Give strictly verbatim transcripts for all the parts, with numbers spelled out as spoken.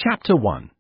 Chapter one.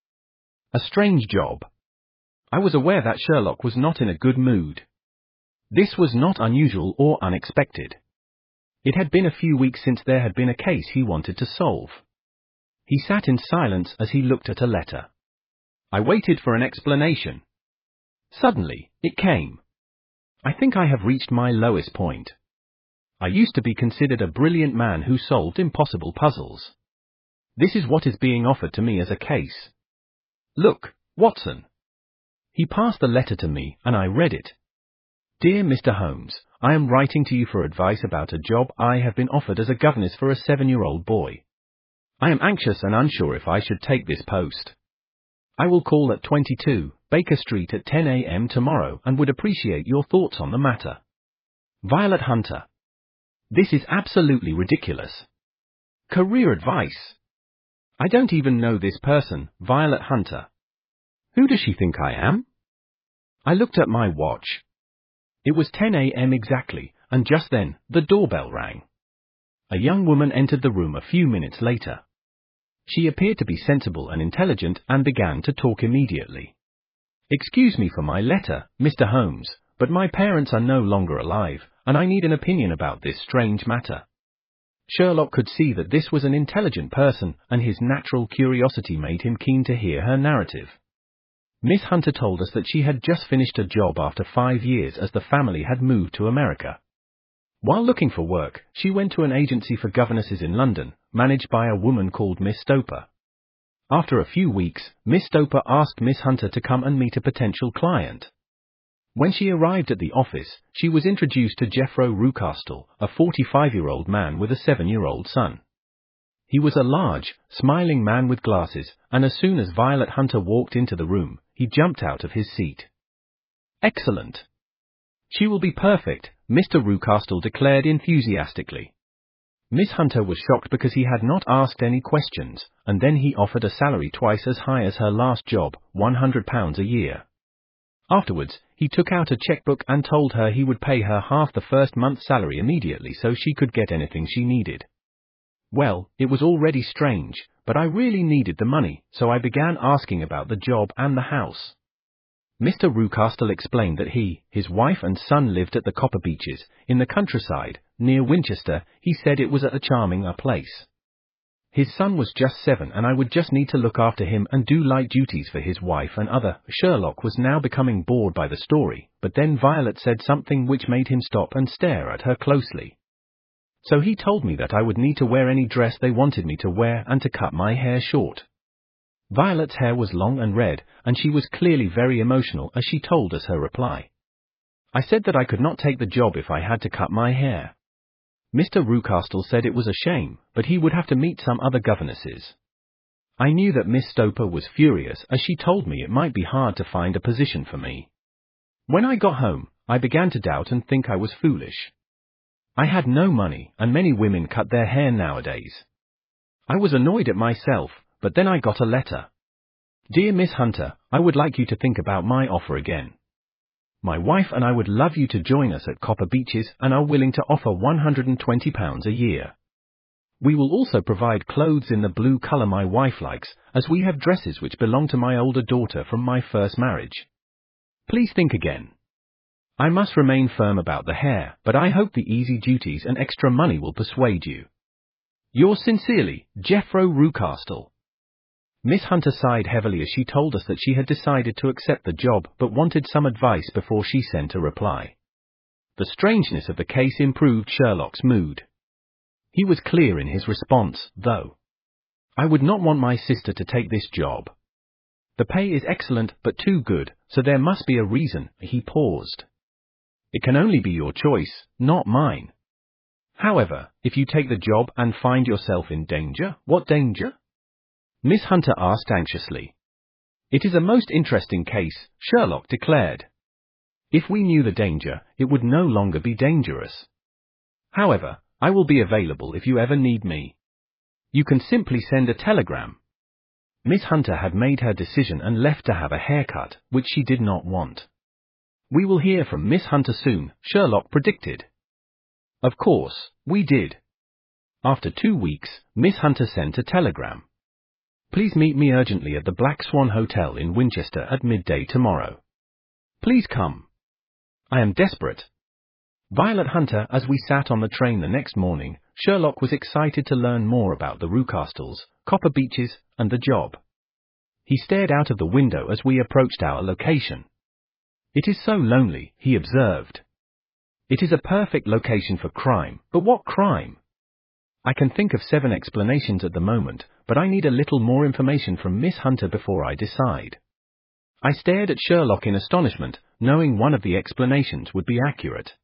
A strange job. I was aware that Sherlock was not in a good mood. This was not unusual or unexpected. It had been a few weeks since there had been a case he wanted to solve. He sat in silence as he looked at a letter. I waited for an explanation. Suddenly, it came. I think I have reached my lowest point. I used to be considered a brilliant man who solved impossible puzzles. This is what is being offered to me as a case. Look, Watson. He passed the letter to me, and I read it. Dear Mister Holmes, I am writing to you for advice about a job I have been offered as a governess for a seven-year-old boy. I am anxious and unsure if I should take this post. I will call at twenty-two, Baker Street at ten a m tomorrow and would appreciate your thoughts on the matter. Violet Hunter. This is absolutely ridiculous. Career advice. I don't even know this person, Violet Hunter. Who does she think I am? I looked at my watch. It was ten a m exactly, and just then, the doorbell rang. A young woman entered the room a few minutes later. She appeared to be sensible and intelligent and began to talk immediately. Excuse me for my letter, Mister Holmes, but my parents are no longer alive, and I need an opinion about this strange matter. Sherlock could see that this was an intelligent person, and his natural curiosity made him keen to hear her narrative. Miss Hunter told us that she had just finished a job after five years as the family had moved to America. While looking for work, she went to an agency for governesses in London, managed by a woman called Miss Stoper. After a few weeks, Miss Stoper asked Miss Hunter to come and meet a potential client. When she arrived at the office, she was introduced to Jeffro Rucastle, a forty-five-year-old man with a seven-year-old son. He was a large, smiling man with glasses, and as soon as Violet Hunter walked into the room, he jumped out of his seat. Excellent. She will be perfect, Mister Rucastle declared enthusiastically. Miss Hunter was shocked because he had not asked any questions, and then he offered a salary twice as high as her last job, one hundred pounds a year. Afterwards, he took out a checkbook and told her he would pay her half the first month's salary immediately so she could get anything she needed. Well, it was already strange, but I really needed the money, so I began asking about the job and the house. Mister Rucastle explained that he, his wife and son lived at the Copper Beeches, in the countryside, near Winchester. He said it was a charming a place. His son was just seven and I would just need to look after him and do light duties for his wife and other. Sherlock was now becoming bored by the story, but then Violet said something which made him stop and stare at her closely. So he told me that I would need to wear any dress they wanted me to wear and to cut my hair short. Violet's hair was long and red, and she was clearly very emotional as she told us her reply. I said that I could not take the job if I had to cut my hair. Mister Rucastle said it was a shame, but he would have to meet some other governesses. I knew that Miss Stoper was furious as she told me it might be hard to find a position for me. When I got home, I began to doubt and think I was foolish. I had no money, and many women cut their hair nowadays. I was annoyed at myself, but then I got a letter. Dear Miss Hunter, I would like you to think about my offer again. My wife and I would love you to join us at Copper Beeches and are willing to offer one hundred twenty pounds a year. We will also provide clothes in the blue color my wife likes, as we have dresses which belong to my older daughter from my first marriage. Please think again. I must remain firm about the hair, but I hope the easy duties and extra money will persuade you. Yours sincerely, Jeffro Rucastle. Miss Hunter sighed heavily as she told us that she had decided to accept the job but wanted some advice before she sent a reply. The strangeness of the case improved Sherlock's mood. He was clear in his response, though. I would not want my sister to take this job. The pay is excellent but too good, so there must be a reason. He paused. It can only be your choice, not mine. However, if you take the job and find yourself in danger, what danger? Miss Hunter asked anxiously. It is a most interesting case, Sherlock declared. If we knew the danger, it would no longer be dangerous. However, I will be available if you ever need me. You can simply send a telegram. Miss Hunter had made her decision and left to have a haircut, which she did not want. We will hear from Miss Hunter soon, Sherlock predicted. Of course, we did. After two weeks, Miss Hunter sent a telegram. Please meet me urgently at the Black Swan Hotel in Winchester at midday tomorrow. Please come. I am desperate. Violet Hunter. As we sat on the train the next morning, Sherlock was excited to learn more about the Rucastles, Copper Beeches, and the job. He stared out of the window as we approached our location. It is so lonely, he observed. It is a perfect location for crime, but what crime? I can think of seven explanations at the moment, but I need a little more information from Miss Hunter before I decide. I stared at Sherlock in astonishment, knowing one of the explanations would be accurate.